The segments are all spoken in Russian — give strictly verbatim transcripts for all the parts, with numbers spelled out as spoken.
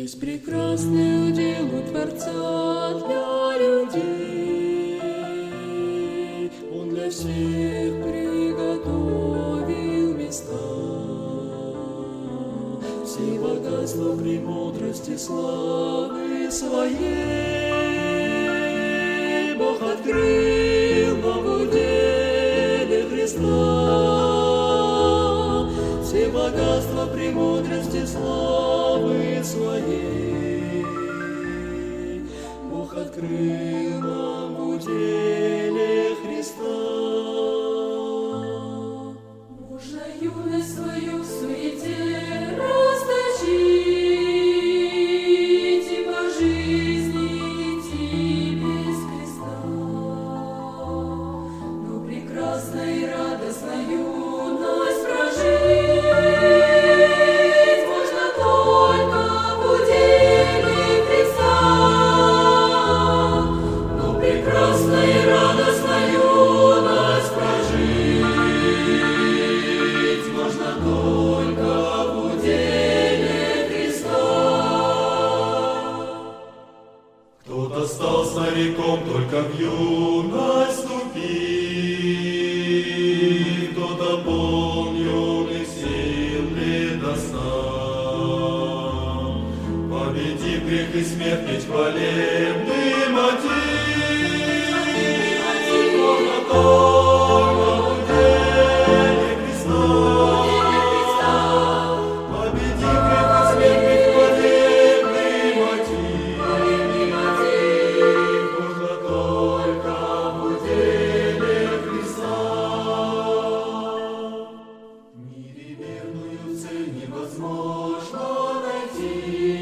Есть прекрасный удел у Творца для людей. Он для всех приготовил места. Все богатства, премудрости, славы своей Бог открыл вам в уделе Христа. Все богатства, премудрости, славы своей Бог открыл нам в уделе Христа. Можно юность свою в суете расточить и по жизни идти без креста. Но прекрасно и радостно юность прожить можно только в уделе Христа. Но прекрасно и радостно юность прожить можно только в уделе Христа. Кто-то стал стариком только в юность вступив, кто-то полн юных сил предостал. Победив грех и смерть, ведь хвалебный мотив, можно только в уделе Христа. Победив грех и смерть, ведь хвалебный мотив, можно только в уделе Христа. В мире верную цель невозможно найти,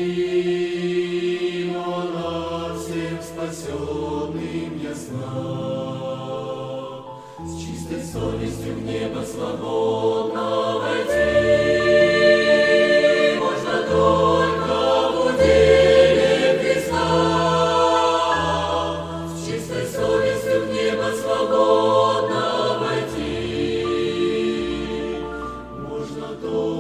но над всем спасенным ясна. С чистой совестью в небо свободно войти можно только в уделе Христа. С чистой совестью в небо свободно войти можно только